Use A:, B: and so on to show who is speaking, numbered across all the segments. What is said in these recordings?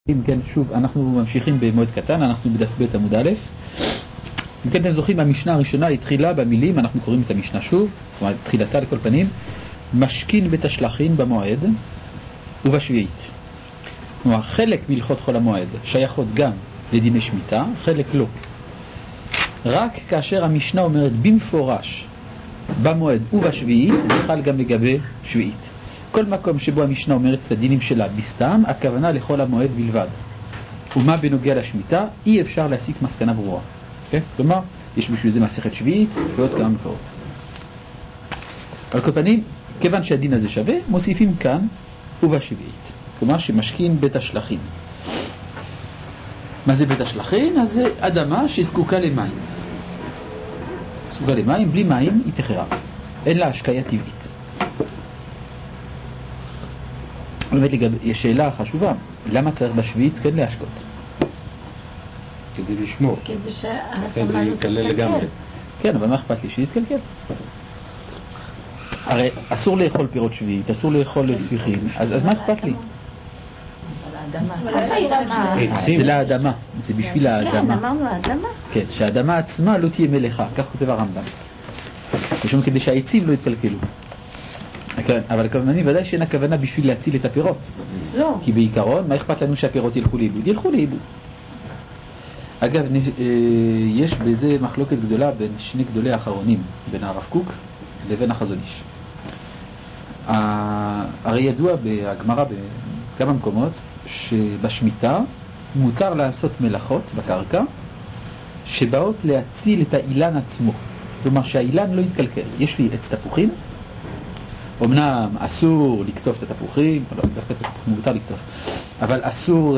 A: אם כן, שוב, אנחנו ממשיכים במועד קטן, אנחנו בדף ב' עמוד א'. אם כן, אתם זוכרים, המשנה הראשונה התחילה במילים, אנחנו קוראים את המשנה שוב, זאת אומרת, תחילתה לכל פנים, משכין בתשלחין במועד ובשביעית. כלומר, חלק מהלכות חול המועד שייכות גם לדיני שמיטה, חלק לא. רק כאשר המשנה אומרת במפורש במועד ובשביעית, זה חל גם לגבי שביעית. כל מקום שבו המשנה אומרת את הדינים שלה בסתם, הכוונה לכל המועד בלבד. ומה בנוגע לשמיטה, אי אפשר להסיק מסקנה ברורה. כלומר, יש בשביל זה מסכת שביעית ועוד כמה מקורות. על כל פנים, כיוון שהדין הזה שווה, מוסיפים כאן ובשביעית. כלומר, שמשכין בית השלחין. מה זה בית השלחין? אז זה אדמה שזקוקה למים. זקוקה למים, בלי מים היא תחרב. אין לה השקיה טבעית. באמת יש שאלה חשובה, למה צריך בשביעית כן להשקות?
B: כדי לשמור.
C: כדי
B: זה יקלל לגמרי.
A: כן, אבל מה אכפת לי? שיתקלקל. הרי אסור לאכול פירות שביעית, אסור לאכול ספיחים, אז מה אכפת לי? זה לאדמה, זה בשביל האדמה.
C: כן, אמרנו האדמה.
A: כן, שהאדמה עצמה לא תהיה מלאכה, כך כותב הרמב"ם. משום כדי שהעצים לא יתקלקלו. אבל הכוונה ודאי שאין הכוונה בשביל להציל את הפירות.
C: לא.
A: כי בעיקרון, מה אכפת לנו שהפירות ילכו לאיבוד? ילכו לאיבוד. אגב, יש בזה מחלוקת גדולה בין שני גדולי האחרונים, בין הרב קוק לבין החזון איש. הרי ידוע בהגמרא בכמה מקומות שבשמיטה מותר לעשות מלאכות בקרקע שבאות להציל את האילן עצמו. כלומר שהאילן לא יתקלקל. יש לי עץ תפוחים, אמנם אסור לקטוף את התפוחים, לא, דווקא את התפוחים מותר לקטוף, אבל אסור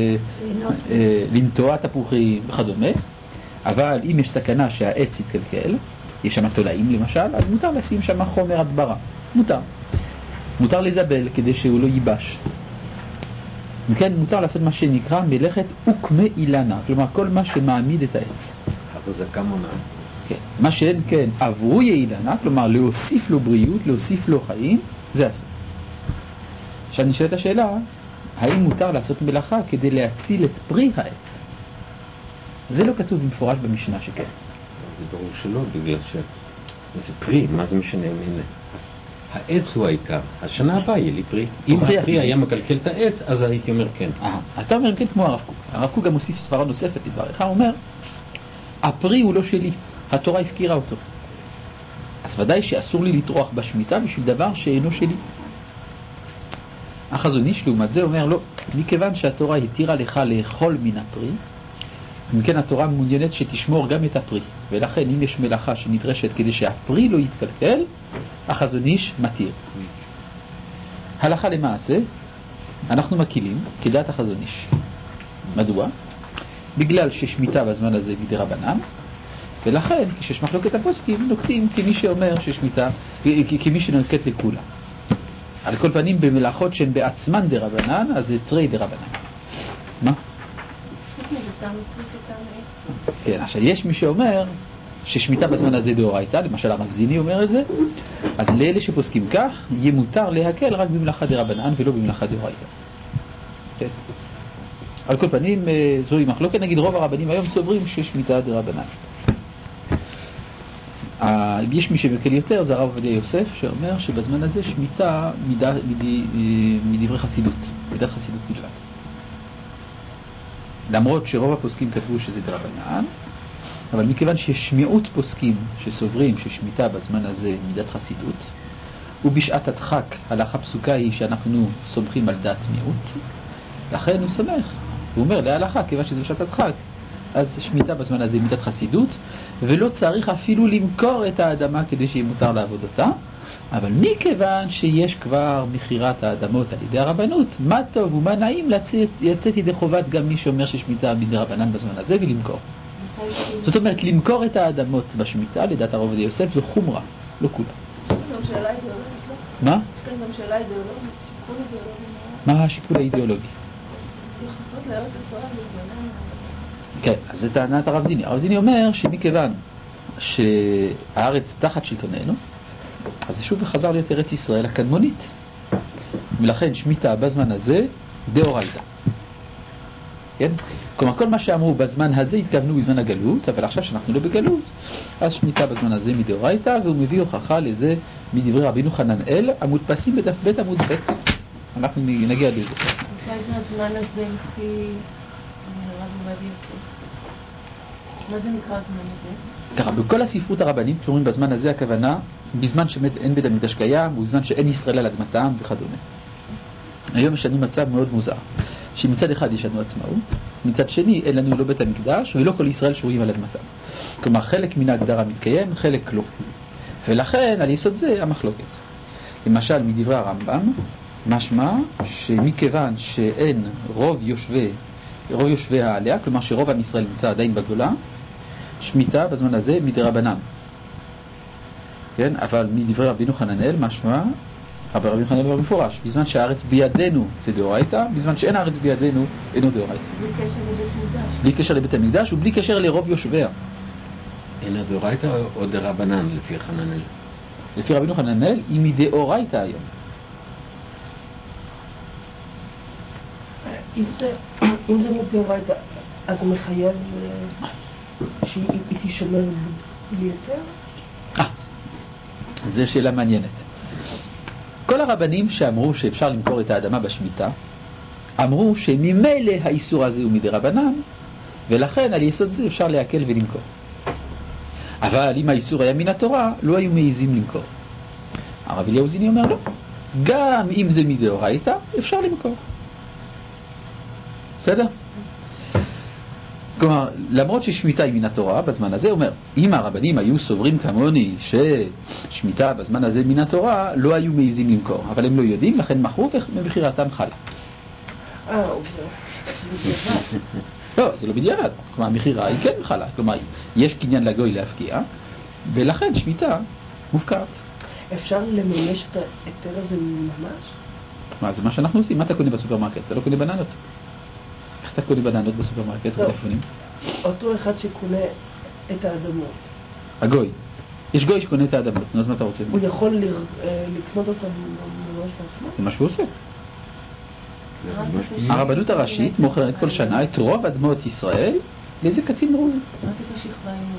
A: לנטוע תפוחים וכדומה, אבל אם יש סכנה שהעץ יתקלקל, יש שם תולעים למשל, אז מותר לשים שם חומר הדברה. מותר לזבל כדי שהוא לא ייבש. וכן מותר לעשות מה שנקרא מלאכת וקמה אילנה, כלומר כל מה שמעמיד את העץ.
B: החזקה מונה.
A: כן. מה שאין כן עברו אילנה, כלומר להוסיף לו בריאות, להוסיף לו חיים, זה אסור. עכשיו נשאלת השאלה, האם מותר לעשות מלאכה כדי להציל את פרי העץ? זה לא כתוב במפורש במשנה שכן.
B: זה ברור שלא, בגלל זה פרי, מה זה משנה ממנה? העץ הוא העיקר, השנה הבאה יהיה לי פרי. אם הפרי היה מקלקל את העץ, אז הייתי אומר כן.
A: אתה אומר כן כמו הרב קוק. הרב קוק גם מוסיף סברה נוספת לדבריך, הוא אומר, הפרי הוא לא שלי, התורה הפקירה אותו. אז ודאי שאסור לי לטרוח בשמיטה בשביל דבר שאינו שלי. החזון איש לעומת זה אומר, לא, מכיוון שהתורה התירה לך לאכול מן הפרי, מכן התורה מעוניינת שתשמור גם את הפרי, ולכן אם יש מלאכה שנדרשת כדי שהפרי לא יתקלקל, החזון איש מתיר. הלכה למעשה, אנחנו מקילים כדעת החזון איש. מדוע? בגלל ששמיטה בזמן הזה מדרבנן, ולכן כשיש מחלוקת הפוסקים נוקטים כמי שאומר ששמיטה, כמי שנוקט לכולה. על כל פנים במלאכות שהן בעצמן דרבנן, אז זה תרי דרבנן. מה? כן, עכשיו יש מי שאומר ששמיטה בזמן הזה דאורייתא, למשל הרב זיני אומר את זה, אז לאלה שפוסקים כך יהיה מותר להקל רק במלאכה דרבנן ולא במלאכה דאורייתא. כן. על כל פנים זוהי מחלוקת, נגיד רוב הרבנים היום סוברים ששמיטה דרבנן. יש מי שמקל יותר, זה הרב עובדיה יוסף שאומר שבזמן הזה שמיטה מדברי חסידות, מידת חסידות בלבד. למרות שרוב הפוסקים כתבו שזה דרבנן, אבל מכיוון שיש מיעוט פוסקים שסוברים ששמיטה בזמן הזה מידת חסידות, ובשעת הדחק הלכה פסוקה היא שאנחנו סומכים על דעת מיעוט, לכן הוא סומך, הוא אומר להלכה, כיוון שזה בשעת הדחק, אז שמיטה בזמן הזה מידת חסידות, ולא צריך אפילו למכור את האדמה כדי שיהיה מותר לעבוד אותה, אבל מכיוון שיש כבר מחירת האדמות על ידי הרבנות, מה טוב ומה נעים לצאת ידי חובת גם מי שאומר ששמיטה מדרבנן בזמן הזה ולמכור. זאת אומרת, למכור את האדמות בשמיטה, לדעת הרב עובדיה יוסף, זו חומרה, לא כולה. מה?
D: יש כאן גם שאלה אידיאולוגית, שיקול אידיאולוגי.
A: מה השיקול האידיאולוגי?
D: יחסות לארץ ישראל בזמננו.
A: כן, אז זה טענת הרב זיני. הרב זיני אומר שמכיוון שהארץ תחת שלטוננו, אז זה שוב חזר להיות ארץ ישראל הקדמונית. ולכן שמיטה בזמן הזה דאורייתא. כן? כלומר, כל מה שאמרו בזמן הזה התכוונו בזמן הגלות, אבל עכשיו שאנחנו לא בגלות, אז שמיטה בזמן הזה מדאורייתא, והוא מביא הוכחה לזה מדברי רבינו חננאל, המודפסים בדף ב' עמוד ב'. אנחנו נגיע לזה.
D: הזמן הזה לפי הרב עובדיה יוסף. מה זה נקרא הזמן הזה?
A: ככה, בכל הספרות הרבנית שאומרים בזמן הזה הכוונה, בזמן שאין בית המקדש קיים, בזמן שאין ישראל על אדמתם וכדומה. היום יש לנו מצב מאוד מוזר, שמצד אחד יש לנו עצמאות, מצד שני אין לנו לא בית המקדש ולא כל ישראל שרויים על אדמתם. כלומר, חלק מן ההגדרה מתקיים, חלק לא. ולכן על יסוד זה המחלוקת. למשל מדברי הרמב"ם, משמע שמכיוון שאין רוב יושבי העליה, כלומר שרוב עם ישראל נמצא עדיין בגולה, שמיטה בזמן הזה מדרבנן. כן? אבל מדברי רבינו חננאל משמע, רבינו חננאל אומר במפורש, בזמן שהארץ בידינו זה דאורייתא, בזמן שאין הארץ בידינו אינו דאורייתא.
D: בלי קשר לבית המקדש.
A: בלי קשר לבית המקדש ובלי קשר לרוב יושביה.
B: אינה דאורייתא או דרבנן לפי חננאל?
A: לפי רבינו חננאל היא מדאורייתא היום.
C: אם זה מדאורייתא, אז הוא מחייב שהיא תישמר בלי היתר?
A: זו שאלה מעניינת. כל הרבנים שאמרו שאפשר למכור את האדמה בשמיטה, אמרו שממילא האיסור הזה הוא מדרבנן, ולכן על יסוד זה אפשר להקל ולמכור. אבל אם האיסור היה מן התורה, לא היו מעיזים למכור. הרב אליהו זיני אומר לא. גם אם זה מדאורייתא, אפשר למכור. בסדר? כלומר, למרות ששמיטה היא מן התורה בזמן הזה, אומר, אם הרבנים היו סוברים כמוני ששמיטה בזמן הזה מן התורה, לא היו מעיזים למכור. אבל הם לא יודעים, לכן מכרו ומחירתם חלה. לא, זה לא בדיעבד. כלומר, המחירה היא כן חלה. כלומר, יש קניין לגוי להפקיע, ולכן שמיטה מופקעת.
C: אפשר לממש את ההיתר הזה ממש?
A: מה, זה מה שאנחנו עושים. מה אתה קונה בסופרמרקט? אתה לא קונה בננות. איך אתה קונה בננות בסופרמרקט?
C: לא. אותו אחד שקונה את האדמות.
A: הגוי. יש גוי שקונה את האדמות. אז מה אתה רוצה?
C: הוא יכול לקנות אותם ממש בעצמו?
A: זה מה שהוא עושה. הרבנות הראשית מוכרת כל שנה את רוב אדמות ישראל לאיזה קצין דרוזי.
D: רק את השכבה עם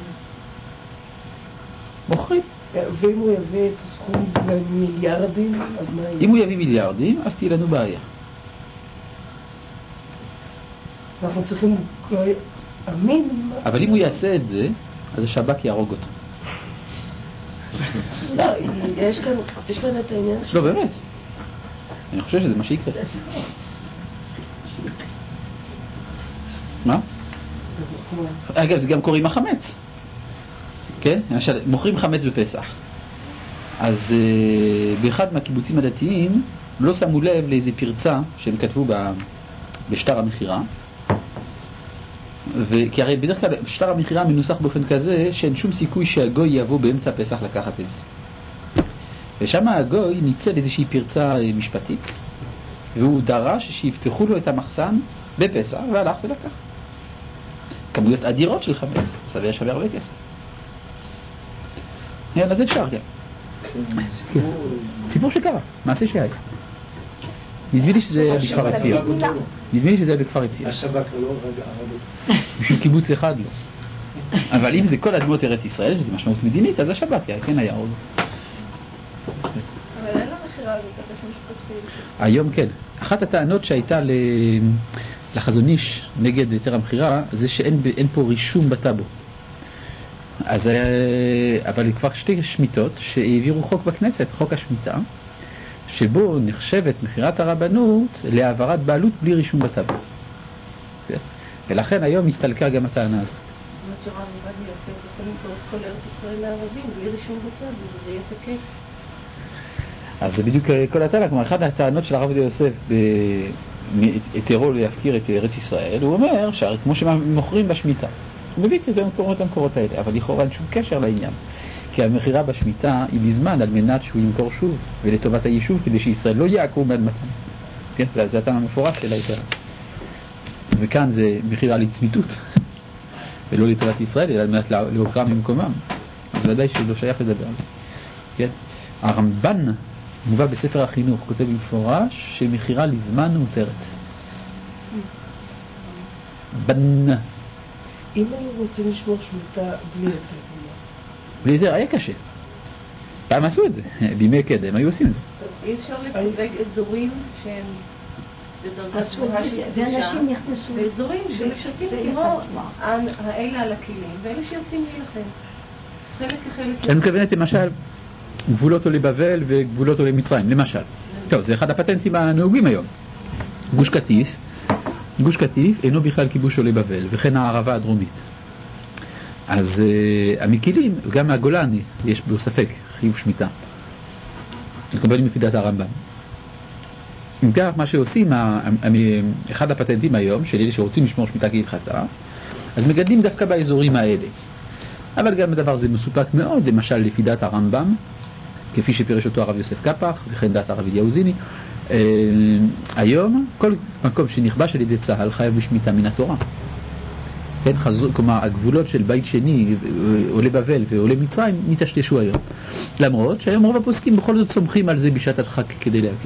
A: מוכרים.
C: ואם הוא יביא את הסכום במיליארדים, אז מה יהיה?
A: אם הוא יביא מיליארדים, אז תהיה לנו בעיה.
C: אנחנו צריכים אמין.
A: אבל אם הוא יעשה את זה, אז השב"כ יהרוג אותו.
C: לא, יש כאן את העניין
A: לא, באמת. אני חושב שזה מה שיקרה. מה? אגב, זה גם קורה עם החמץ. כן? למשל, מוכרים חמץ בפסח. אז באחד מהקיבוצים הדתיים לא שמו לב לאיזה פרצה שהם כתבו בשטר המחירה. כי הרי בדרך כלל שטר המחירה מנוסח באופן כזה שאין שום סיכוי שהגוי יבוא באמצע הפסח לקחת את זה. ושם הגוי ניצל איזושהי פרצה משפטית, והוא דרש שיפתחו לו את המחסן בפסח, והלך ולקח. כמויות אדירות של חמץ, סביר שווה הרבה כסף. אז זה אפשר גם. סיפור שקרה, מעשה שהיה. נדמה לי שזה היה בכפר עציון. נדמה לי שזה היה בכפר עציון.
E: השב"כ לא רגע הרבנות.
A: בשביל קיבוץ אחד לא. אבל אם זה כל אדמות ארץ ישראל, שזה משמעות מדינית, אז השב"כ כן היה עוד.
D: אבל אין לה מחירה הזאת, אתה משפטים.
A: היום כן. אחת הטענות שהייתה לחזון איש נגד היתר המחירה, זה שאין פה רישום בטאבו. אז, אבל כבר שתי שמיטות שהעבירו חוק בכנסת, חוק השמיטה, שבו נחשבת מחירת הרבנות להעברת בעלות בלי רישום בטאבו. ולכן היום מסתלקה גם הטענה הזאת.
D: זאת אומרת שרב עובדיה יוסף יכול למכור את כל ארץ ישראל לערבים בלי רישום בטאבו, וזה יהיה תקף.
A: אז זה בדיוק כל הטענה. כלומר, אחת הטענות של הרב עובדיה יוסף היתרו להפקיר את ארץ ישראל, הוא אומר כמו שמוכרים בשמיטה. הוא מביא את המקורות האלה, אבל לכאורה אין שום קשר לעניין. כי המחירה בשמיטה היא בזמן על מנת שהוא ימכור שוב, ולטובת היישוב, כדי שישראל לא יעקרו מאדמתם. כן? זה הטעם המפורש של היתר. וכאן זה מחירה לצמיתות, ולא לטובת ישראל, אלא על מנת לעוקרם ממקומם. אז ודאי שלא שייך לדבר על זה. כן? הרמב"ן מובא בספר החינוך, כותב במפורש שמחירה לזמן מותרת. בן.
C: אם היו רוצים לשמור שמיטה בלי היתר,
A: בלי היתר היה קשה. פעם עשו את זה, בימי קדם היו עושים את זה.
D: אי אפשר לסווג אזורים שהם בדרגת גבוהה של קדושה,
F: ואנשים נכנסו
D: ואזורים שמשרתים כמו האלה על הכלים, ואלה שיוצאים להילחם. חלק כחלק...
A: אני מתכוונת למשל גבולות עולי בבל וגבולות עולי מצרים, למשל. טוב, זה אחד הפטנטים הנהוגים היום. גוש קטיף אינו בכלל כיבוש עולי בבל, וכן הערבה הדרומית. אז המקילים, גם מהגולן יש בו ספק, חיוב שמיטה. מקובלים לפי דעת הרמב"ם. אם כך, מה שעושים, אחד הפטנטים היום, של אלה שרוצים לשמור שמיטה כהלכתה, אז מגדלים דווקא באזורים האלה. אבל גם הדבר הזה מסופק מאוד, למשל לפי דעת הרמב"ם, כפי שפירש אותו הרב יוסף קפח, וכן דעת הרב אליהו זיני, היום כל מקום שנכבש על ידי צה"ל חייב בשמיטה מן התורה. כן, כלומר הגבולות של בית שני, עולי בבל ועולי מצרים, מתשתשו היום. למרות שהיום רוב הפוסקים בכל זאת סומכים על זה בשעת הדחק כדי להקל.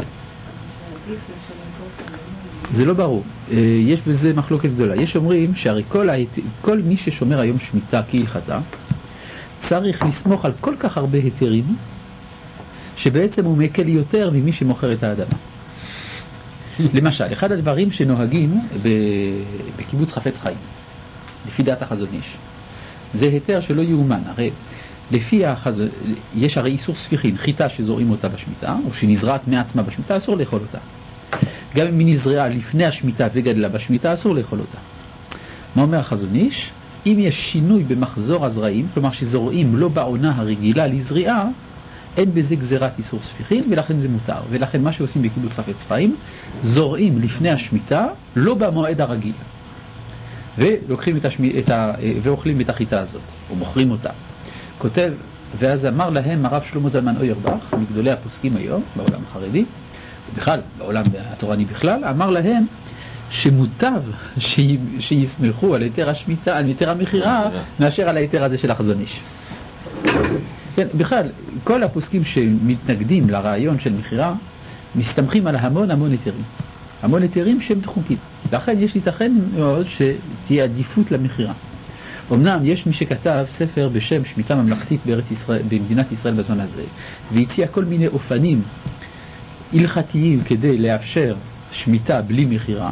A: זה לא ברור. יש בזה מחלוקת גדולה. יש אומרים שהרי כל מי ששומר היום שמיטה כהלכתה צריך לסמוך על כל כך הרבה היתרים שבעצם הוא מקל יותר ממי שמוכר את האדמה. למשל, אחד הדברים שנוהגים בקיבוץ חפץ חיים, לפי דעת החזון איש, זה היתר שלא יאומן. הרי לפי החזון, יש הרי איסור ספיחין, חיטה שזורעים אותה בשמיטה, או שנזרעת מעצמה בשמיטה, אסור לאכול אותה. גם אם היא נזרעה לפני השמיטה וגדלה בשמיטה, אסור לאכול אותה. מה אומר החזון איש? אם יש שינוי במחזור הזרעים, כלומר שזורעים לא בעונה הרגילה לזריעה, אין בזה גזירת איסור ספיחין, ולכן זה מותר. ולכן מה שעושים בקיבוץ חפץ חיים, זורעים לפני השמיטה, לא במועד הרגיל. ולוקחים ואוכלים את החיטה הזאת, או מוכרים אותה. כותב, ואז אמר להם הרב שלמה זלמן אוירבך, מגדולי הפוסקים היום, בעולם החרדי, בכלל, בעולם התורני בכלל, אמר להם שמוטב שיסמכו על היתר השמיטה, על היתר המכירה, מאשר על היתר הזה של החזון איש. כן, בכלל, כל הפוסקים שמתנגדים לרעיון של מכירה, מסתמכים על המון היתרים. המון היתרים שהם דחוקים. לכן יש ייתכן מאוד שתהיה עדיפות למכירה. אמנם יש מי שכתב ספר בשם שמיטה ממלכתית במדינת ישראל בזמן הזה, והציע כל מיני אופנים הלכתיים כדי לאפשר שמיטה בלי מכירה,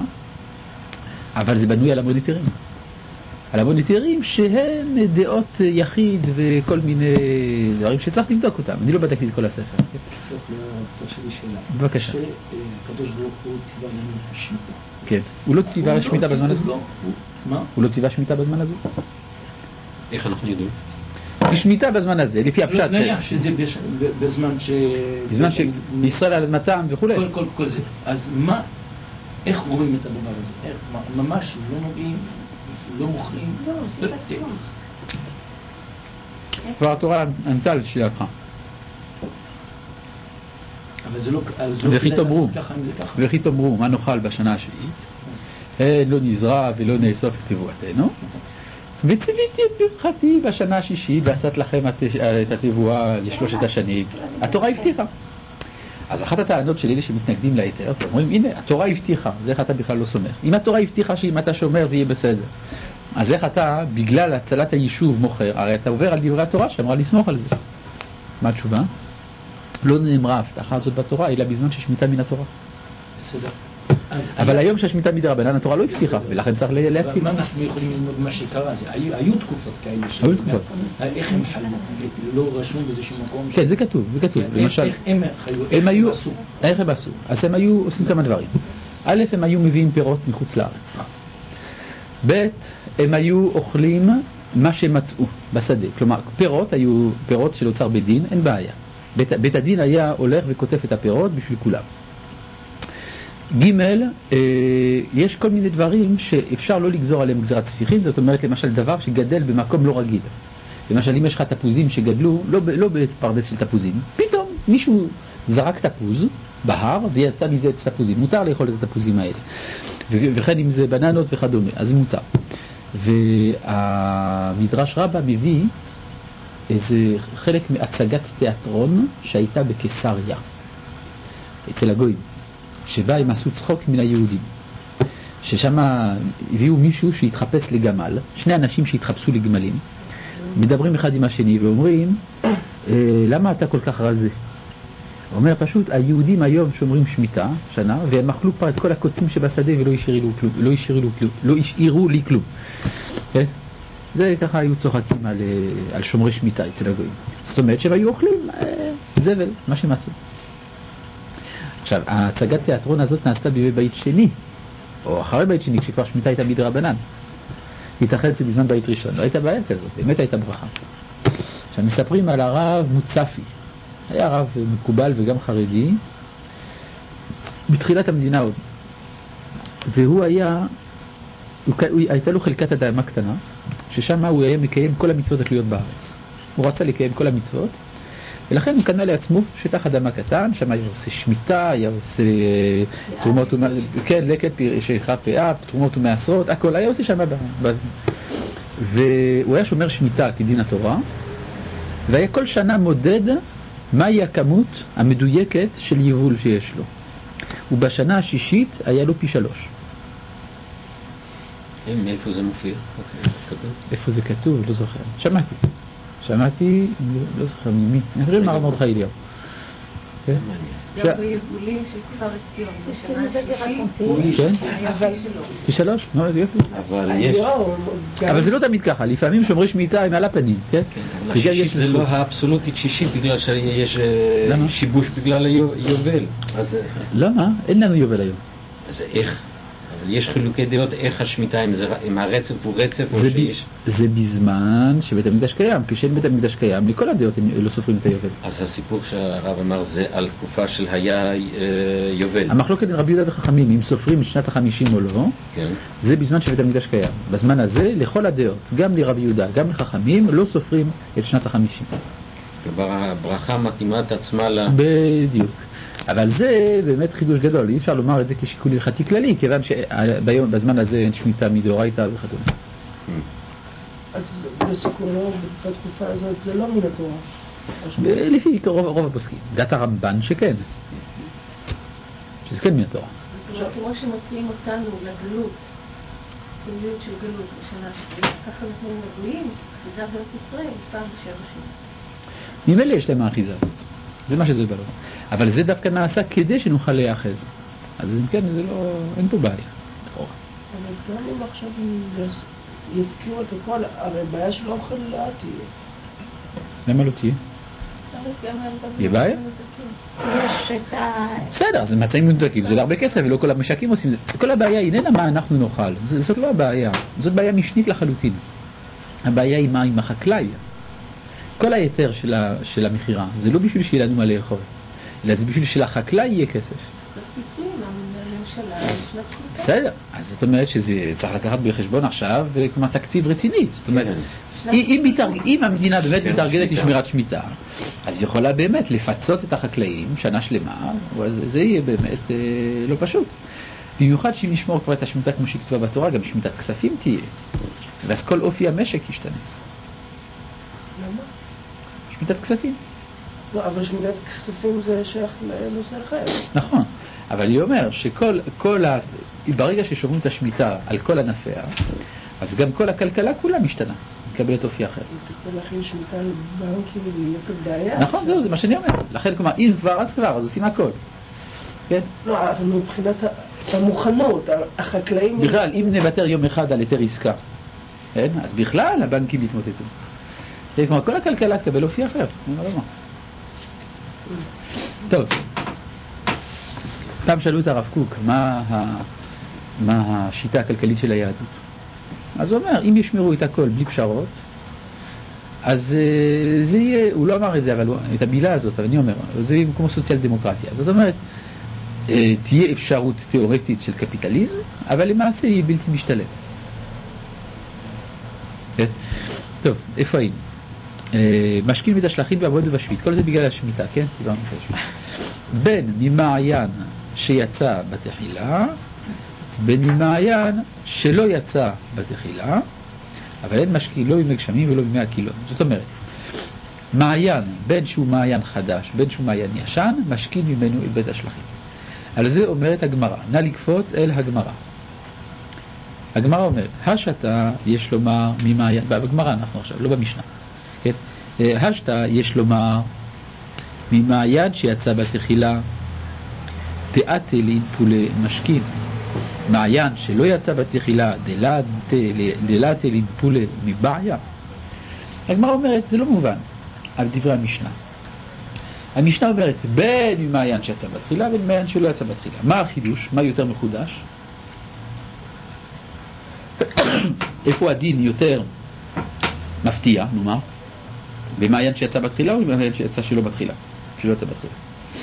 A: אבל זה בנוי על המון היתרים. על המון היתרים שהם דעות יחיד וכל מיני דברים שצריך לבדוק אותם. אני לא בדקתי את כל הספר.
E: צריך להפתור שלי שאלה.
A: בבקשה.
E: שקדוש ברוך הוא ציווה לנו שמיטה.
A: כן. הוא לא ציווה שמיטה בזמן הזה?
E: מה?
A: הוא לא ציווה שמיטה בזמן הזה?
B: איך אנחנו יודעים?
A: שמיטה בזמן הזה, לפי הפשט
E: נניח שזה בזמן
A: שישראל על אדמתם וכו'.
E: כל זה. אז מה, איך רואים את הדבר הזה? ממש לא נוגעים, לא מוכרים?
F: לא, זה בטוח.
A: כבר התורה ענתה על שאלתך.
E: אבל זה לא...
A: וכי תאמרו, מה נאכל בשנה השביעית? לא נזרע ולא נאסוף את תבואתנו. וציוויתי את ברכתי בשנה השישית ועשת לכם את התבואה לשלושת השנים. התורה הבטיחה. אז אחת הטענות של אלה שמתנגדים להיתר, אומרים, הנה, התורה הבטיחה, אז איך אתה בכלל לא סומך? אם התורה הבטיחה שאם אתה שומר זה יהיה בסדר, אז איך אתה, בגלל הצלת היישוב מוכר? הרי אתה עובר על דברי התורה שאמרה לסמוך על זה. מה התשובה? לא נאמרה ההבטחה הזאת בתורה, אלא בזמן ששמיטה מן התורה.
E: בסדר.
A: אבל היום שהשמיטה מדרבנן התורה לא הבטיחה, ולכן צריך להציל.
E: מה אנחנו יכולים ללמוד מה שקרה? היו תקופות כאלה.
A: היו תקופות.
E: איך הם חיו? לא רשום באיזשהו מקום?
A: כן, זה כתוב, זה כתוב. למשל, הם היו, איך הם עשו? אז הם היו עושים כמה דברים. א', הם היו מביאים פירות מחוץ לארץ. ב', הם היו אוכלים מה שמצאו בשדה. כלומר, פירות היו פירות של אוצר בית דין, אין בעיה. בית הדין היה הולך וכותב את הפירות בשביל כולם. ג', יש כל מיני דברים שאפשר לא לגזור עליהם גזירת ספיחין, זאת אומרת למשל דבר שגדל במקום לא רגיל. למשל אם יש לך תפוזים שגדלו לא בפרדס של תפוזים, פתאום מישהו זרק תפוז בהר ויצא מזה את תפוזים, מותר לאכול את התפוזים האלה. וכן אם זה בננות וכדומה, אז מותר. והמדרש רבה מביא איזה חלק מהצגת תיאטרון שהייתה בקיסריה אצל הגויים, שבה הם עשו צחוק מן היהודים. ששם הביאו מישהו שהתחפש לגמל, שני אנשים שהתחפשו לגמלים, מדברים אחד עם השני ואומרים, למה אתה כל כך רזה? הוא אומר פשוט, היהודים היום שומרים שמיטה שנה, והם אכלו כבר את כל הקוצים שבשדה ולא השאירו לי כלום. זה ככה היו צוחקים על שומרי שמיטה אצל הגויים. זאת אומרת שהם היו אוכלים זבל, מה שמצאו. עכשיו, ההצגת תיאטרון הזאת נעשתה בימי בית שני, או אחרי בית שני, כשכבר שמיטה הייתה מדרבנן. ייתכן שבזמן בית ראשון לא הייתה בעיה כזאת, באמת הייתה ברכה. עכשיו, מספרים על הרב מוצפי. היה רב מקובל וגם חרדי, בתחילת המדינה עוד. והוא הייתה לו חלקת אדמה קטנה, ששם הוא היה מקיים כל המצוות התלויות בארץ. הוא רצה לקיים כל המצוות, ולכן הוא קנה לעצמו שטח אדמה קטן, שם היה עושה שמיטה, היה עושה תרומות, כן, לקט, שכחה פאה, תרומות ומעשרות, הכל היה עושה שם. והוא היה שומר שמיטה כדין התורה, והיה כל שנה מודד מהי הכמות המדויקת של יבול שיש לו. ובשנה השישית היה לו פי 3.
B: מאיפה זה מופיע?
A: איפה זה כתוב? לא זוכר. שמעתי, לא זוכר ממי. אני חושב מהרב מרדכי אליהו.
D: גם ביבולים של כפר עציון, בשנה השישית.
A: כן? פי 3? נו, זה יופי. אבל זה לא תמיד ככה. לפעמים שומרי שמיטה הם על הפנים, כן?
B: אבל השישית זה לא האבסולוטית שישית, בגלל שיש שיבוש בגלל היובל.
A: למה? אין לנו יובל היום.
B: אז איך? אבל יש חילוקי דעות איך השמיטה, אם הרצף הוא רצף או שיש...
A: זה בזמן שבית המקדש קיים, כשאין בית המקדש קיים, לכל הדעות הם לא סופרים את היובל.
B: אז הסיפור שהרב אמר זה על תקופה של היה יובל.
A: המחלוקת עם רבי יהודה וחכמים, אם סופרים את שנת ה-50 או לא, כן. זה בזמן שבית המקדש קיים. בזמן הזה, לכל הדעות, גם לרבי יהודה, גם לחכמים, לא סופרים את שנת ה-50.
B: הברכה מתאימה את עצמה
A: בדיוק. אבל זה באמת חידוש גדול, אי אפשר לומר את זה כשיקול הלכתי כללי, כיוון שבזמן הזה אין שמיטה מדאורייתא וכדומה.
C: אז בסיכומו, בתקופה הזאת, זה לא מן התורה.
A: לפי רוב הפוסקים. דת הרמב"ן שכן. שזה כן מן התורה.
D: כמו שמוציאים אותנו לגלות, גלויות של גלות בשנה השביעית, ככה נותנים לגויים, וזה בארץ ישראל, פעם ב7 שנים.
A: ממילא יש להם האחיזה הזאת. זה מה שזה בלו. אבל זה דווקא נעשה כדי שנוכל להיאחז. אז אם כן, זה לא... אין פה בעיה.
C: אבל גם אם עכשיו יפקיעו את הכל, הרי בעיה של אוכל לא תהיה.
A: למה לא תהיה? יהיה בעיה?
F: יש את ה...
A: בסדר, זה מצעים מודקים, זה להרבה כסף ולא כל המשקים עושים זה. כל הבעיה היא איננה מה אנחנו נאכל. זאת לא הבעיה. זאת בעיה משנית לחלוטין. הבעיה היא מה עם החקלאי. כל היתר של המחירה, זה לא בשביל שיהיה לנו מה לאכול, אלא זה בשביל שלחקלאי יהיה כסף. בסדר, אז זאת אומרת שזה צריך לקחת בחשבון עכשיו כמו תקציב רציני. זאת אומרת, אם המדינה באמת מתארגנת לשמירת שמיטה, אז היא יכולה באמת לפצות את החקלאים שנה שלמה, וזה יהיה באמת לא פשוט. במיוחד שאם נשמור כבר את השמיטה כמו שכתובה בתורה, גם שמיטת כספים תהיה, ואז כל אופי המשק ישתנה.
C: למה?
A: שמיטת כספים.
C: לא, אבל שמיטת כספים זה שייך לנושא אחר.
A: נכון, אבל היא אומר ברגע ששומרים את השמיטה על כל ענפיה, אז גם כל הכלכלה כולה משתנה, מקבלת אופי אחר.
C: תקבל להכין שמיטה לבנקים זה יהיה בעיה.
A: נכון, זהו, זה מה שאני אומר. לכן, כלומר, אם כבר, אז עושים הכל. כן?
C: לא, אבל מבחינת המוכנות, החקלאים...
A: בכלל, אם נוותר יום אחד על היתר עסקה, אז בכלל הבנקים יתמוטטו. כלומר, כל הכלכלה תקבל אופי אחר. טוב. פעם שאלו את הרב קוק, מה השיטה הכלכלית של היהדות? אז הוא אומר, אם ישמרו את הכל בלי פשרות, אז זה יהיה, הוא לא אמר את זה, אבל את המילה הזאת, אבל אני אומר, זה יהיה כמו סוציאל דמוקרטיה. זאת אומרת, תהיה אפשרות תיאורטית של קפיטליזם, אבל למעשה היא בלתי משתלם. טוב, איפה היינו? משקים את השלחים והעבוד ובשביט, כל זה בגלל השמיטה, כן? דיברנו על השמיטה. בין ממעיין שיצא בתחילה, בין ממעיין שלא יצא בתחילה, אבל אין משקים לא בימי גשמים ולא בימי הקילון. זאת אומרת, מעיין, בין שהוא מעיין חדש, בין שהוא מעיין ישן, משקים ממנו את בית השלחים. על זה אומרת הגמרא, נא לקפוץ אל הגמרא. הגמרא אומר, השתא יש לומר ממעיין, בגמרא אנחנו עכשיו, לא במשנה, כן? השתא יש לומר ממעיין שיצא בתחילה תאתלין פולי משכין, מעיין שלא יצא בתחילה דלתלין פולי מבעיה. הגמרא אומרת, זה לא מובן על דברי המשנה. המשנה אומרת בין ממעיין שיצא בתחילה ובין מעיין שלא יצא בתחילה. מה החידוש? מה יותר מחודש? איפה הדין יותר מפתיע, נאמר? במעיין שיצא בתחילה או במעיין שיצא שלא בתחילה? שלא יצא בתחילה.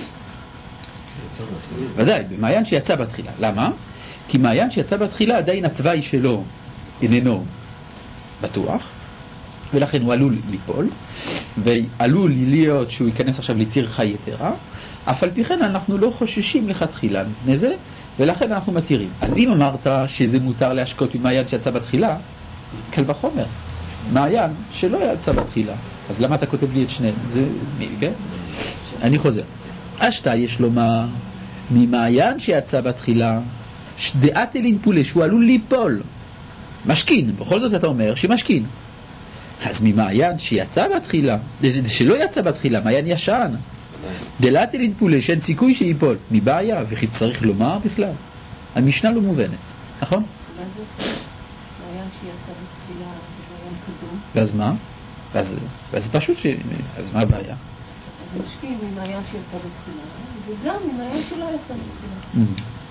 A: ודאי, במעיין שיצא בתחילה. למה? כי מעיין שיצא בתחילה עדיין התוואי שלו איננו בטוח, ולכן הוא עלול ליפול, ועלול להיות שהוא ייכנס עכשיו לטרחה יתרה, אף על פי כן אנחנו לא חוששים לכתחילה מפני זה, ולכן אנחנו מתירים. אז אם אמרת שזה מותר להשקות ממעיין שיצא בתחילה, קל וחומר. מעיין שלא יצא בתחילה, אז למה אתה כותב לי את שניהם? זה כן? אני חוזר. השתא יש לומר ממעיין שיצא בתחילה דאתלין פולה שהוא עלול ליפול משכין, בכל זאת אתה אומר שמשכין. אז ממעיין שיצא בתחילה, שלא יצא בתחילה, מעיין ישן, דלתלין פולה שאין סיכוי שיפול, מבעיה, וכי צריך לומר בכלל. המשנה לא מובנת, נכון?
D: מעיין שיצא בתחילה ומעיין קדום.
A: ואז מה? אז פשוט אז מה הבעיה?
D: אז משכין ממעיין שיצא בתחילה וגם ממעיין שלא יצא בתחילה.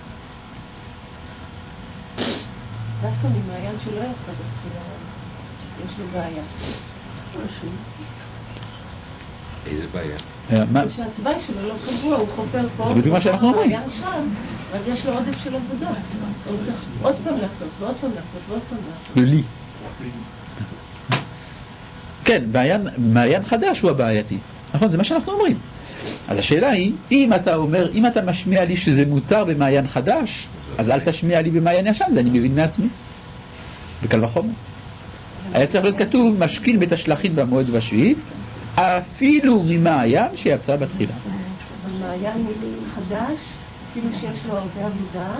D: דווקא ממעיין שלא יצא בתחילה יש לו בעיה.
B: איזה בעיה?
D: שהצבאי שלו לא קבוע, הוא חופר פה.
A: זה בדיוק מה שאנחנו אומרים.
D: מעיין שם, אז יש לו עודף של עבודה. עוד פעם לעשות, ועוד פעם לעשות, ועוד פעם לעשות.
A: לי. כן, מעיין חדש הוא הבעייתי. נכון, זה מה שאנחנו אומרים. אז השאלה היא, אם אתה משמיע לי שזה מותר במעיין חדש, אז אל תשמיע לי במעיין ישן, זה אני מבין מעצמי. בקל וחומר. היה צריך להיות כתוב משכין בתשלחין במועד ובשביעית, אפילו ממעיין שיצא בתחילה.
D: מעיין חדש, אפילו שיש לו הרבה עבודה,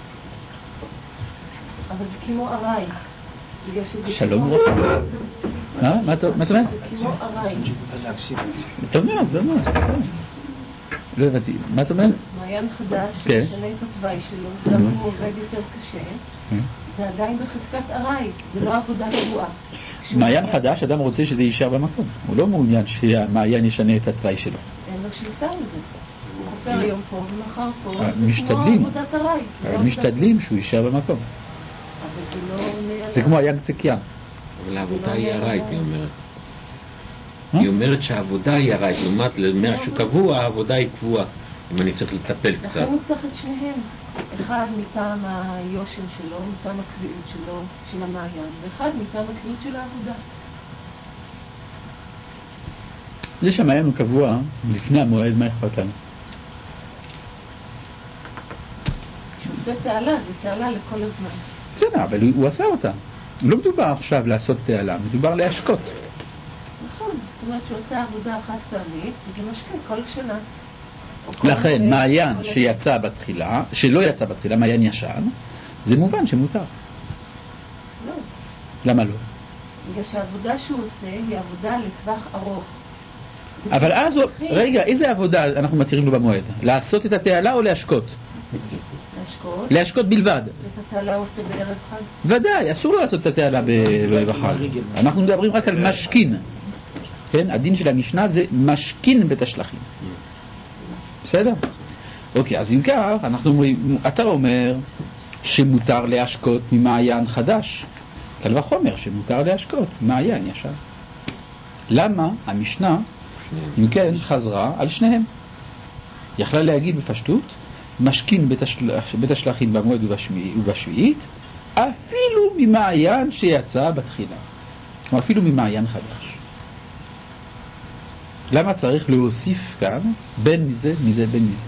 D: אבל זה כמו ארעי.
A: שלום וברכה. מה אתה אומר?
D: זה כמו ארעי.
A: אתה אומר, זה אומר. לא הבנתי, מה אתה אומר?
D: מעיין חדש, משנה את התוואי שלו, גם הוא עובד יותר קשה, זה עדיין בחזקת ארעי, זה לא עבודה קבועה.
A: מעיין חדש, אדם רוצה שזה יישאר במקום. הוא לא מעוניין שהמעיין ישנה את התוואי שלו.
D: אין לו שליטה על זה. הוא חופר היום פה ומחר פה,
A: משתדלים.
D: כמו עבודת ארעי.
A: משתדלים שהוא יישאר במקום. זה כמו הינג-צק ים.
B: אבל העבודה היא ארעית, היא אומרת. היא אומרת שהעבודה היא ארעית, לעומת משהו קבוע, העבודה היא קבועה. אם אני צריך לטפל קצת.
D: לכן הוא צריך את שניהם. אחד מטעם היושן שלו, מטעם הקביעות שלו, של המעיין, ואחד מטעם הקביעות של העבודה.
A: זה שהמעיין הוא קבוע לפני המועד, מה אכפת לנו?
D: זה תעלה, זה תעלה לכל הזמן.
A: בסדר, אבל הוא עשה אותה. לא מדובר עכשיו לעשות תעלה, מדובר להשקות.
D: נכון, זאת אומרת שהוא עושה עבודה אחת פעמית, וזה משקע כל שנה.
A: לכן, מעיין שיצא בתחילה, שלא יצא בתחילה, מעיין ישן, זה מובן שמותר.
D: לא.
A: למה לא?
D: בגלל שהעבודה שהוא עושה היא עבודה לטווח ארוך.
A: אבל אז, רגע, איזה עבודה אנחנו מתירים לו במועד? לעשות את התעלה או להשקות?
D: להשקות.
A: להשקות בלבד.
D: את התעלה הוא עושה בערב חג?
A: ודאי, אסור לו לעשות את התעלה בחג. אנחנו מדברים רק על משכין. כן? הדין של המשנה זה משכין בתשלחים. בסדר? אוקיי, אז אם כך, אנחנו אומרים, אתה אומר שמותר להשקות ממעיין חדש. קל וחומר שמותר להשקות ממעיין ישן. למה המשנה, אם כן, חזרה על שניהם? יכלה להגיד בפשטות, משכין בתשלחים במועד ובשביעית, אפילו ממעיין שיצא בתחילה. או אפילו ממעיין חדש. למה צריך להוסיף כאן בין מזה, מזה, בין מזה?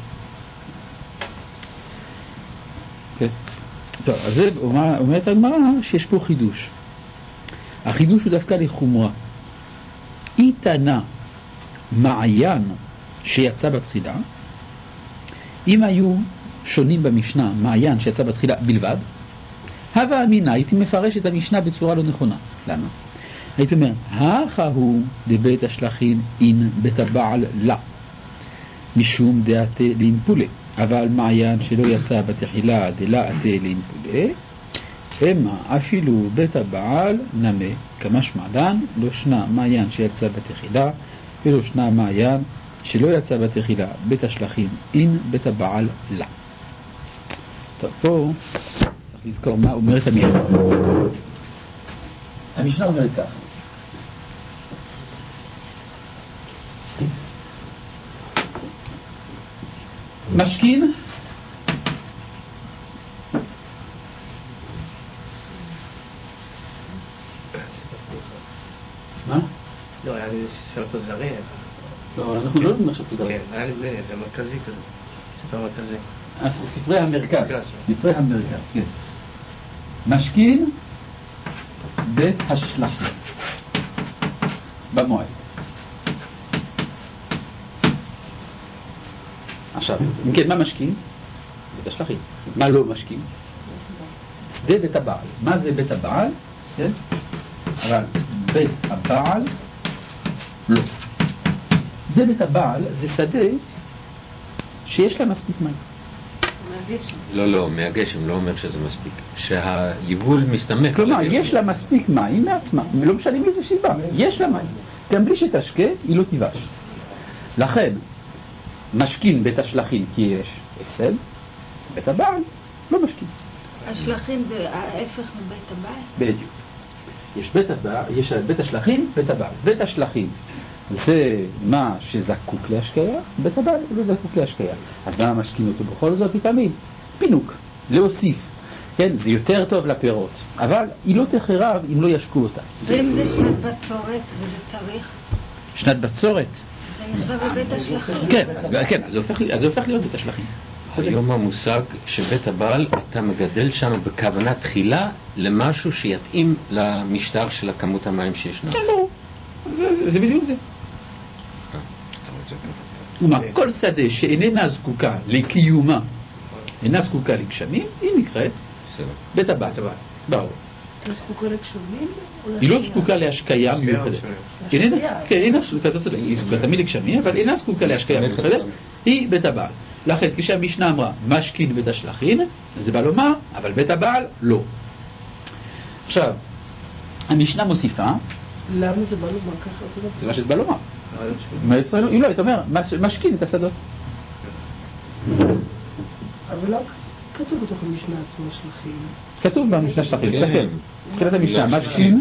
A: כן. טוב, אז זה אומרת הגמרא שיש פה חידוש. החידוש הוא דווקא לחומרה. איתנה מעיין שיצא בתחילה, אם היו שונים במשנה מעיין שיצא בתחילה בלבד, הווה אמינה, הייתי מפרש את המשנה בצורה לא נכונה. למה? הייתי אומר, האחה הוא דבית השלחין אין בית הבעל לה, משום דעתה לאינפולה, אבל מעיין שלא יצא בתחילה דלעתה לאינפולה, אמה אפילו בית הבעל נמה, כמשמע לן, לא שנה מעיין שיצא בתחילה, ולא שנה מעיין שלא יצא בתחילה, בית השלחין אין בית הבעל לה. טוב, פה צריך לזכור מה אומרת המשנה. המשנה אומרת כך. משכין מה?
C: לא, היה לי ספר כוזרי.
A: לא, אנחנו לא יודעים עכשיו כוזרי.
C: כן, היה לי זה מרכזי כזה. ספר מרכזי.
A: ספרי המרכז. ספרי המרכז, כן. משכין בית השלחין במועד. עכשיו, אם כן, מה משכין? בית השלחין. מה לא משכין? שדה בית הבעל. מה זה בית הבעל? כן? אבל בית הבעל לא. שדה בית הבעל זה שדה שיש לה מספיק מים.
B: לא, מהגשם לא אומר שזה מספיק. שהיבול מסתמך.
A: כלומר, יש לה מספיק מים מעצמה, לא משנה מאיזה סיבה, יש לה מים. גם בלי שתשקה, היא לא תיבש. לכן, משכין בית השלחין כי יש הפסד, בית הבעל לא משכין.
F: השלחין זה ההפך מבית הבעל?
A: בדיוק. יש בית השלחין, בית הבעל. בית השלחין זה מה שזקוק להשקיה, בית הבעל לא זקוק להשקיה. אז מה משכין אותו בכל זאת? לפעמים פינוק, להוסיף. כן, זה יותר טוב לפירות, אבל היא לא תחרב אם לא ישקו אותה.
F: ואם זה שנת בצורת וזה צריך?
A: שנת בצורת?
F: זה נחשב בבית השלחין.
A: כן, אז זה הופך להיות בית השלחין.
B: היום המושג שבית הבעל אתה מגדל שם בכוונה תחילה למשהו שיתאים למשטר של כמות המים שישנה.
A: כן, לא. זה בדיוק זה. כלומר, כל שדה שאיננה זקוקה לקיומה, אינה זקוקה לגשמים, היא נקראת בית הבעל. ברור.
C: היא זקוקה לגשמים?
A: היא לא זקוקה להשקיה מיוחדת. כן, אינה זקוקה, היא זקוקה תמיד לגשמים, אבל אינה זקוקה להשקיה מיוחדת, היא בית הבעל. לכן, כשהמשנה אמרה משכין בית השלחין, זה בא לומר, אבל בית הבעל לא. עכשיו, המשנה מוסיפה,
C: למה זה בא לומר ככה?
A: זה מה שזה בא לומר. אם לא, אתה אומר, משכין את השדות.
C: אבל לא כתוב בתוך המשנה עצמה שלחין.
A: כתוב במשנה שלחין, תסתכל. תחילת המשנה, משכין.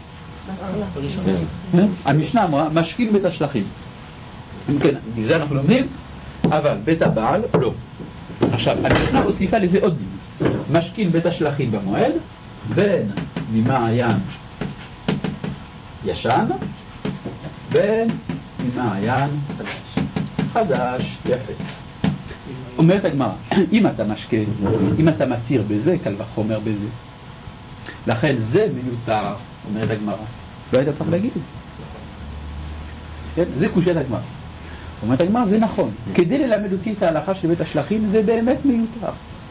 A: המשנה אמרה, משכין בית השלחין. אם כן, מזה אנחנו לומדים, אבל בית הבעל לא. עכשיו, המשנה הוסיפה לזה עוד דין. משכין בית השלחין במועד, בין ממעיין ישן, בין ממעיין חדש. יפה. אומרת הגמרא, אם אתה משקה, אם אתה מציר בזה, קל וחומר בזה. לכן זה מיותר, אומרת הגמרא. לא היית צריך להגיד את זה. זה קושיית הגמרא. אומרת הגמרא, זה נכון. כדי ללמד אותי את ההלכה של בית השלחין, זה באמת מיותר.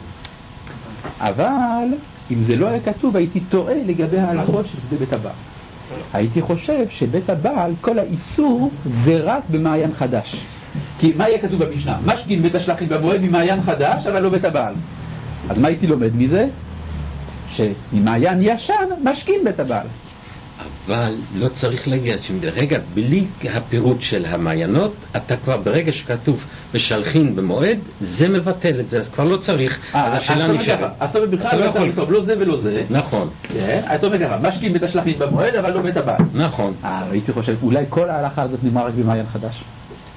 A: אבל, אם זה לא היה כתוב, הייתי טועה לגבי ההלכות של שדה בית הבעל. הייתי חושב שבית הבעל, כל האיסור, זה רק במעיין חדש. כי מה יהיה כתוב במשנה? משכין בית השלחין במועד ממעיין חדש, אבל לא בית הבעל. אז מה הייתי לומד מזה? שממעיין ישן, משכין בית הבעל.
B: אבל לא צריך להגיע רגע, בלי הפירוט של המעיינות, אתה כבר ברגע שכתוב משלחין במועד, זה מבטל את זה, אז כבר לא צריך. אז השאלה נשארת.
A: אז אתה בכלל לא יכול לכתוב לא זה ולא זה.
B: נכון.
A: אתה אומר ככה, משכין בית השלחין במועד, אבל לא בית הבעל.
B: נכון.
A: הייתי חושב, אולי כל ההלכה הזאת נאמרה רק במעיין חדש.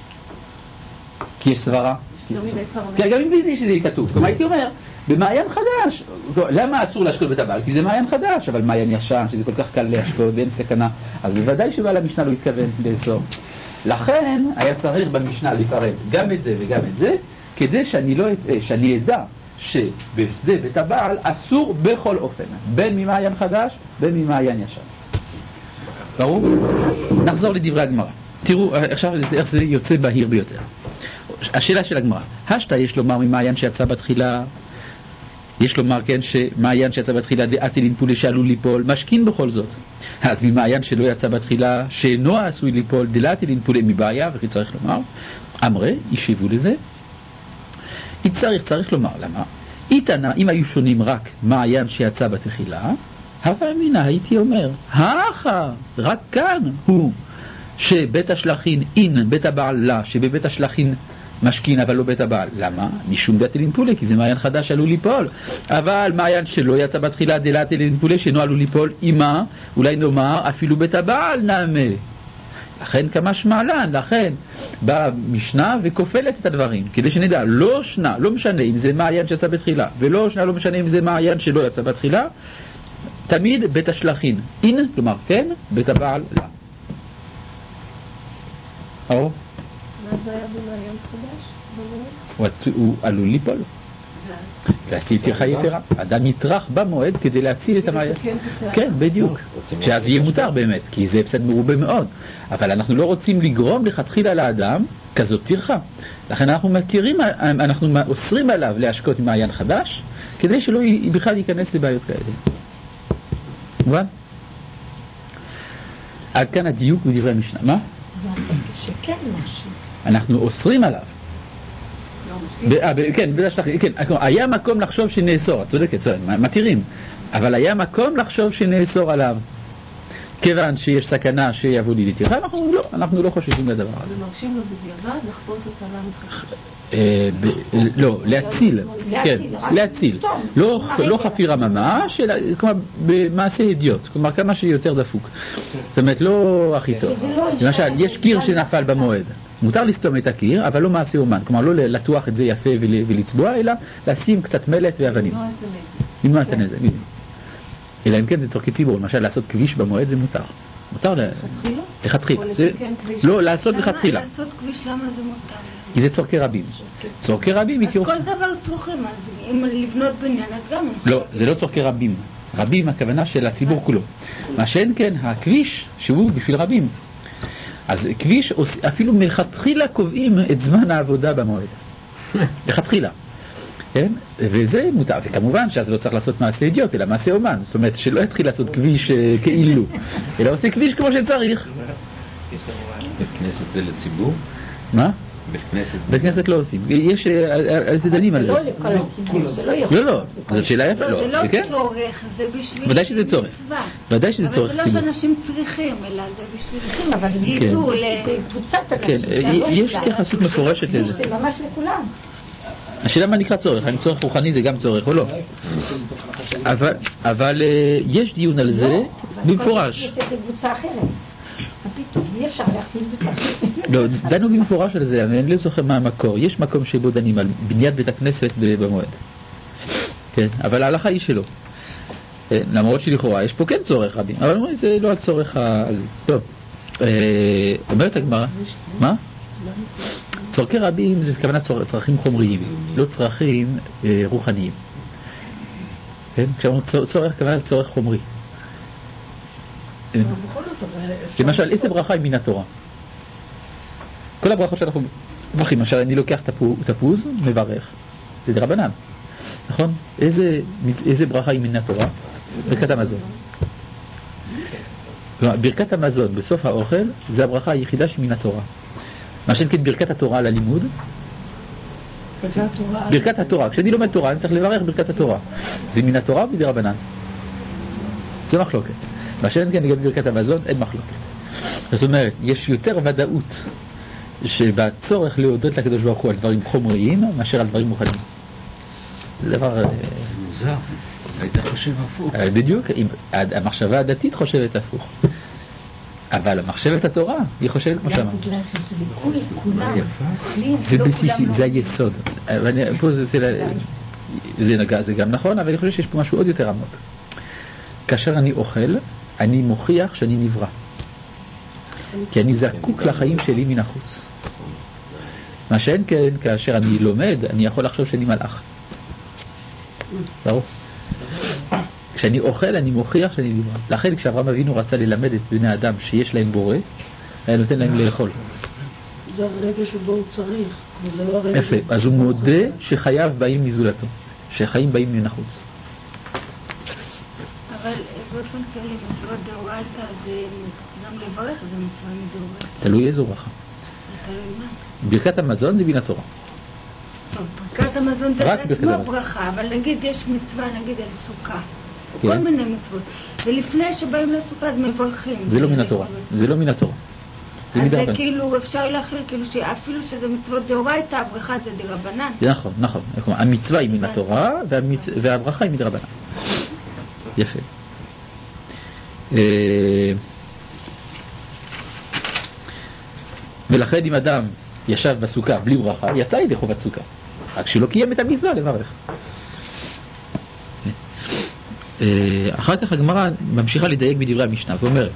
A: כי יש סברה. גם אם בלי שזה כתוב. כלומר הייתי אומר, במעיין חדש, למה אסור להשקות בית הבעל? כי זה מעיין חדש, אבל מעיין ישן, שזה כל כך קל להשקות ואין סכנה, אז בוודאי שבעל המשנה לא התכוון לאסור. לכן היה צריך במשנה לפרט גם את זה וגם את זה, כדי שאני אדע שבשדה בית הבעל אסור בכל אופן, בין ממעיין חדש, בין ממעיין ישן. ברור? נחזור לדברי הגמרא. תראו עכשיו איך זה יוצא בהיר ביותר. השאלה של הגמרא, השתה יש לומר ממעיין שיצא בתחילה, יש לומר כן שמעיין שיצא בתחילה דעת אלינפולה שעלול ליפול משכין בכל זאת. אז ממעיין שלא יצא בתחילה שאינו עשוי ליפול דלעת אלינפולה מבעיה, וכי צריך לומר אמרה, ישיבו לזה. צריך לומר למה איתנה, אם היו שונים רק מעיין שיצא בתחילה, הווה אמינא הייתי אומר רק כאן הוא שבית השלחין אין בית הבעל לה, שבבית השלחין משכין אבל לא בית הבעל. למה? משום דעת אלינפולה, כי זה מעיין חדש עלול ליפול. אבל מעיין שלא יצא בתחילה דלעת אלינפולה שאינו עלול ליפול, אימה אולי נאמר אפילו בית הבעל נעמה. לכן כמשמע לן, לכן באה משנה וכופלת את הדברים כדי שנדע, לא משנה אם זה מעיין שיצא בתחילה, ולא משנה אם זה מעיין שלא יצא בתחילה, תמיד בית השלחין אין, כלומר כן, בית הבעל לה. או?
D: מה זה היה במעיין חדש?
A: הוא עלול ליפול. ואז תהיה טרחה יתרה. אדם יטרח במועד כדי להציל את המעיין. כן, בדיוק. שאז יהיה מותר באמת, כי זה הפסד מרובה מאוד. אבל אנחנו לא רוצים לגרום לכתחילה לאדם כזאת טרחה. לכן אנחנו אוסרים עליו להשקות מעיין חדש, כדי שלא בכלל ייכנס לבעיות כאלה. מובן? עד כאן הדיוק בדברי המשנה. מה?
F: שכן משהו.
A: אנחנו אוסרים עליו. כן, היה מקום לחשוב שנאסור, את צודקת, מתירים, אבל היה מקום לחשוב שנאסור עליו כיוון שיש סכנה שיבוא לי לטרחה, אנחנו לא חוששים לדבר הזה.
D: זה מרשים לו בדיעבד לחפות את העולם?
A: לא, להציל, לא חפירה ממש, אלא במעשה אידיוט, כלומר כמה שיותר דפוק, זאת אומרת לא הכי טוב. למשל, יש קיר שנפל במועד, מותר לסתום את הקיר, אבל לא מעשה אומן, כלומר לא לטוח את זה יפה ולצבוע, אלא לשים קצת מלט ואבנים. למנוע את הנזק. אלא אם כן זה צורכי ציבור, למשל לעשות כביש במועד זה מותר. מותר לכתחילה. לא, לעשות לכתחילה.
F: לעשות כביש למה זה מותר?
A: כי זה צורכי רבים. צורכי רבים
F: אז כל דבר צורכים, אז אם לבנות בניין אז גם...
A: לא, זה לא צורכי רבים. רבים הכוונה של הציבור כולו. מה שאין כן, הכביש שהוא בשביל רבים. אז כביש אפילו מלכתחילה קובעים את זמן העבודה במועד. לכתחילה. כן? וזה מותר, וכמובן שאז לא צריך לעשות מעשה אידיוט, אלא מעשה אומן, זאת אומרת שלא יתחיל לעשות כביש כאילו, אלא עושה כביש כמו שצריך.
B: בית כנסת זה לציבור?
A: מה?
B: בית
A: כנסת לא עושים, יש איזה דנים על זה.
F: לא לכל הציבור, זה לא יכול.
A: לא, זאת שאלה יפה.
F: זה לא צורך, זה בשביל...
A: ודאי שזה צורך. ודאי שזה צורך ציבור.
F: אבל זה לא שאנשים צריכים, אלא זה בשביל... אבל גידול, זה קבוצת אנשים.
A: יש התייחסות מפורשת לזה.
F: זה ממש לכולם.
A: השאלה מה נקרא צורך, האם צורך רוחני זה גם צורך או לא. אבל יש דיון על זה במפורש.
F: יש איזה קבוצה אחרת. פתאום, אי אפשר להכניס בצד.
A: לא, דנו במפורש על זה, אני לא זוכר מה המקור. יש מקום שבו דנים על בניית בית הכנסת במועד. כן, אבל ההלכה היא שלא. למרות שלכאורה יש פה כן צורך רבים, אבל זה לא הצורך הזה. טוב, אומרת הגמרא, מה? צורכי רבים זה כוונה צרכים חומריים, לא צרכים רוחניים. כן? כשאמרנו צורך, כוונה צורך חומרי. למשל, איזה ברכה היא מן התורה? כל הברכות שאנחנו מברכים, למשל, אני לוקח תפוז, מברך. זה דרבנן, נכון? איזה ברכה היא מן התורה? ברכת המזון. ברכת המזון בסוף האוכל זה הברכה היחידה שמן התורה. מה שאין ברכת התורה ללימוד? ברכת התורה. כשאני לומד תורה אני צריך לברך ברכת התורה. זה מן התורה או מדרבנן? זה מחלוקת. מה שאין כן לגבי ברכת המזון אין מחלוקת. זאת אומרת, יש יותר ודאות שבצורך להודות לקדוש ברוך הוא על דברים חומריים מאשר על דברים מוכנים. זה דבר
B: מוזר. היית חושב הפוך.
A: בדיוק, המחשבה הדתית חושבת הפוך. אבל המחשבת התורה היא חושבת כמו שאמרת. זה בסיסי, זה היסוד. פה זה גם נכון, אבל אני חושב שיש פה משהו עוד יותר עמוק. כאשר אני אוכל, אני מוכיח שאני נברא. כי אני זקוק לחיים שלי מן החוץ. מה שאין כן, כאשר אני לומד, אני יכול לחשוב שאני מלאך. ברור. כשאני אוכל אני מוכיח שאני נברא. לכן כשאברהם אבינו רצה ללמד את בני אדם שיש להם בורא, היה נותן להם לאכול.
C: זה הרגע שבו הוא צריך.
A: יפה, אז הוא מודה שחייו באים מזולתו. שחיים באים מן החוץ.
F: אבל באופן כללי מצוות דאורייתא זה גם לברך, זה מצווה מדאורייתא.
A: תלוי איזו ברכה.
F: תלוי מה?
A: ברכת המזון זה מן התורה.
F: טוב, ברכת המזון זה
A: רק ברכת
F: עצמה
A: המזון.
F: ברכה, אבל נגיד יש מצווה נגיד על סוכה.
A: כן.
F: כל מיני מצוות. ולפני שבאים לסוכה אז מברכים.
A: זה לא מן התורה. זה לא מן התורה. זה
F: אז
A: מדרבנן.
F: זה כאילו אפשר להחליט כאילו שאפילו שזה מצוות דאורייתא, הברכה זה דרבנן.
A: נכון, נכון. המצווה היא מן התורה והברכה היא מדרבנן. יפה. ולכן אם אדם ישב בסוכה בלי ברכה, יצא ידי חובת סוכה. רק שלא קיים את המצווה לברך. אחר כך הגמרא ממשיכה לדייק בדברי המשנה ואומרת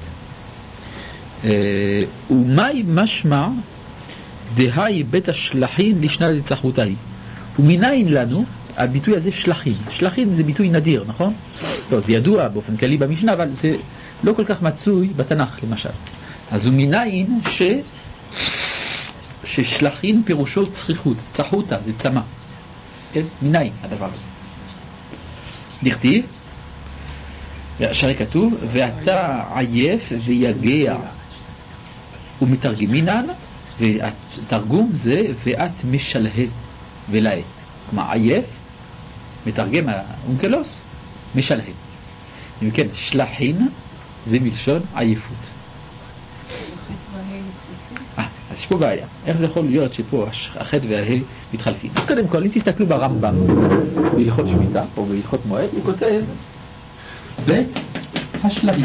A: ומאי משמע דהי בית השלחין לשנה לצחותה היא. ומניין לנו הביטוי הזה שלחין. שלחין זה ביטוי נדיר, נכון? טוב, זה ידוע באופן כללי במשנה, אבל זה לא כל כך מצוי בתנ"ך למשל. אז ומניין ששלחין פירושו צחיחות, צחותה זה צמא. כן? מניין הדבר הזה. נכתיב שהרי כתוב ואתה עייף ויגע ומתרגמינן, והתרגום זה ואת משלהה ולאה. כלומר עייף, מתרגם האונקלוס, משלהה. אם כן, שלחין זה מלשון עייפות. אז יש פה בעיה. איך זה יכול להיות שפה החטא וההא מתחלפים? אז קודם כל, אם תסתכלו ברמב"ם בהלכות שמיטה או בהלכות מועד, הוא כותב בית השלהים.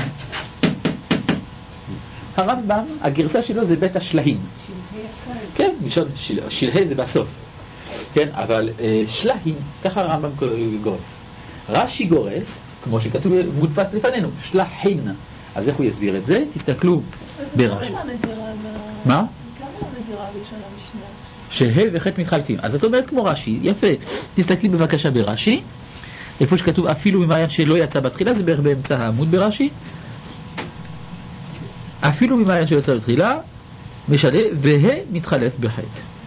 A: הרמב"ם, הגרסה שלו זה בית השלהים. כן, שלהי זה בסוף. כן, אבל שלהים, ככה הרמב"ם גורס. רש"י גורס, כמו שכתוב מודפס לפנינו, שלחין. אז איך הוא יסביר את זה? תסתכלו ברש"י. מה? שה' וח' מתחלפים. אז את אומרת כמו רש"י, יפה. תסתכלי בבקשה ברש"י. איפה שכתוב אפילו ממעיין שלא יצא בתחילה, זה בערך באמצע העמוד ברש"י. אפילו ממעיין שלא יצא בתחילה, משנה, וה' מתחלף בח'.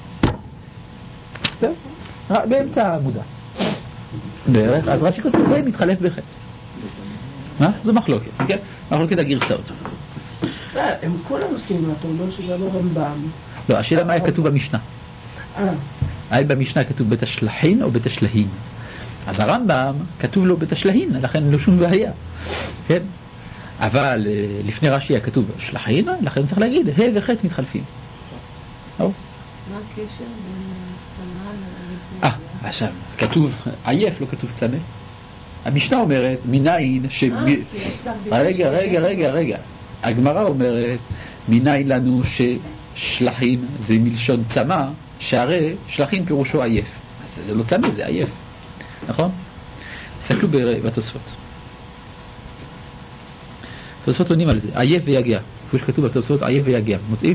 A: באמצע העמודה. בערך, אז רש"י כותב וה' מתחלף בח'. מה? זו מחלוקת, כן? מחלוקת הגרסאות.
C: הם כולם מסכימים, אתה אומר שגם הרמב"ם.
A: לא, השאלה מה היה כתוב במשנה. היה במשנה כתוב בית השלחין או בית השלהין. אז הרמב"ם כתוב לו בית השלהין, לכן לא שום בעיה. כן? אבל לפני רש"י היה כתוב שלחין, לכן צריך להגיד ה' וח' מתחלפים.
D: מה הקשר בין צמא
A: עכשיו, כתוב עייף, לא כתוב צמא. המשנה אומרת מניין רגע. הגמרא אומרת מניין לנו ששלחין זה מלשון צמא, שהרי שלחין פירושו עייף. אז זה לא צמא, זה עייף. נכון? תסתכלו בתוספות. תוספות עונים על זה. עייף ויגע. איפה שכתוב בתוספות עייף ויגע. מוצאים?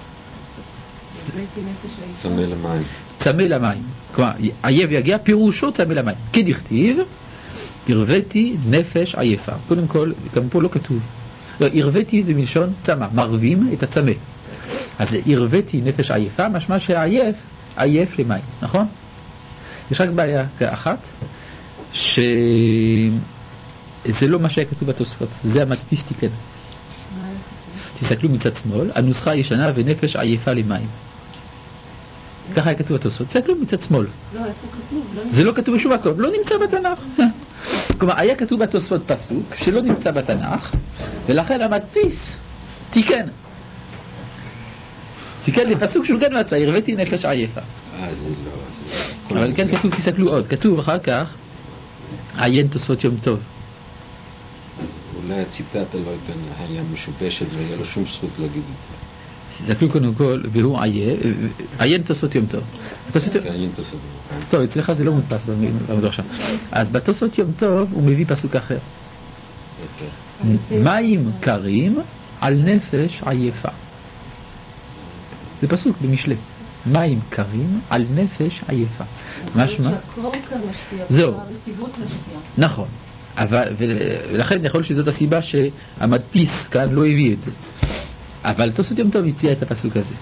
B: צמא למים.
A: צמא למים. כלומר, עייף ויגע פירושו צמא למים. כדכתיב הרוויתי נפש עייפה. קודם כל, גם פה לא כתוב. לא, הרוויתי זה מלשון צמא. מרבים את הצמא. אז הרוויתי נפש עייפה, משמע שהעייף עייף למים. נכון? יש רק בעיה אחת, שזה לא מה שהיה כתוב בתוספות, זה המדפיס תיקן. תסתכלו מצד שמאל, הנוסחה הישנה ונפש עייפה למים. ככה היה כתוב בתוספות, תסתכלו מצד שמאל. זה לא כתוב בשום מקום, לא נמצא בתנ"ך. כלומר, היה כתוב בתוספות פסוק שלא נמצא בתנ"ך, ולכן המדפיס תיקן. תיקן לפסוק שהוא כן מצא, הרוויתי נפש עייפה. אבל כן כתוב, תסתכלו עוד, כתוב אחר כך עיין תוספות יום טוב.
B: אולי הציטטה לא היה משובשת והיה לו שום זכות להגיד.
A: תסתכלו קודם כל, והוא עיין תוספות יום טוב. טוב, אצלך זה לא מודפס במדרש שם. אז בתוספות יום טוב הוא מביא פסוק אחר. מים קרים על נפש עייפה. זה פסוק במשלי. מים קרים על נפש עייפה. משמע? זהו. נכון. ולכן יכול להיות שזאת הסיבה שהמדפיס כאן לא הביא את זה. אבל תוספות יום טוב הציע את הפסוק הזה.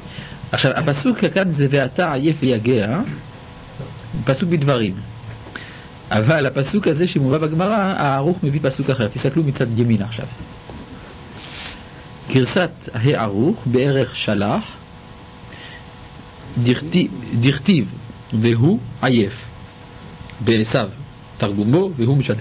A: עכשיו, הפסוק כאן זה ואתה עייף ויגע, פסוק בדברים. אבל הפסוק הזה שמובא בגמרא, הערוך מביא פסוק אחר. תסתכלו מצד ימין עכשיו. גרסת הערוך בערך שלח, דכתיב והוא עייף בעשיו, תרגום בו והוא משלהה.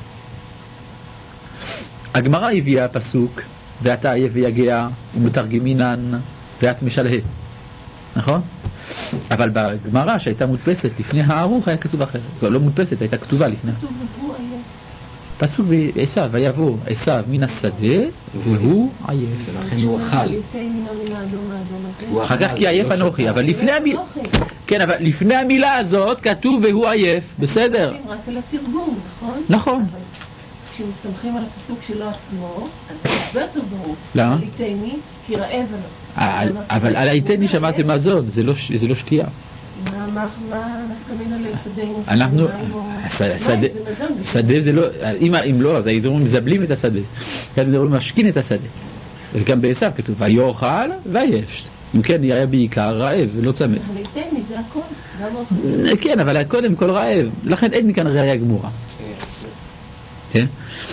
A: הגמרא הביאה פסוק ואתה עייף ויגע ומתרגמינן ואת משלהה, נכון? אבל בגמרא שהייתה מודפסת לפני הערוך היה כתוב אחרת. לא מודפסת, הייתה כתובה לפני. פסוק בעשיו, ויבוא עשיו מן השדה והוא עייף.
B: ולכן הוא אכל.
A: אחר כך כי עייף אנוכי, אבל לפני המילה, כן, אבל לפני המילה הזאת כתוב והוא עייף, בסדר.
D: רק על התרגום, נכון?
A: נכון.
D: כשמסתמכים על הפסוק שלו עצמו, אז זה הרבה יותר ברור.
A: למה?
D: עליתני, כי רעב אנוכי.
A: אבל על העיתני שמעתם מזון, זה לא שתייה.
D: מה נפקא מינה לשדנו?
A: אנחנו, שדה זה לא, אם לא, אז היינו מזבלים את השדה. כאן מדברים משכין את השדה. וגם בעשיו כתוב, ויאכל וישת. אם כן, היה בעיקר רעב ולא צמא.
D: עליתני, זה הכל.
A: כן, אבל קודם כל רעב. לכן אין מכאן ראיה גמורה. כן?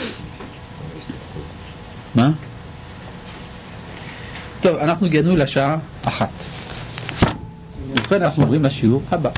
A: מה? טוב, אנחנו הגענו לשעה 1. ובכן אנחנו עוברים לשיעור הבא.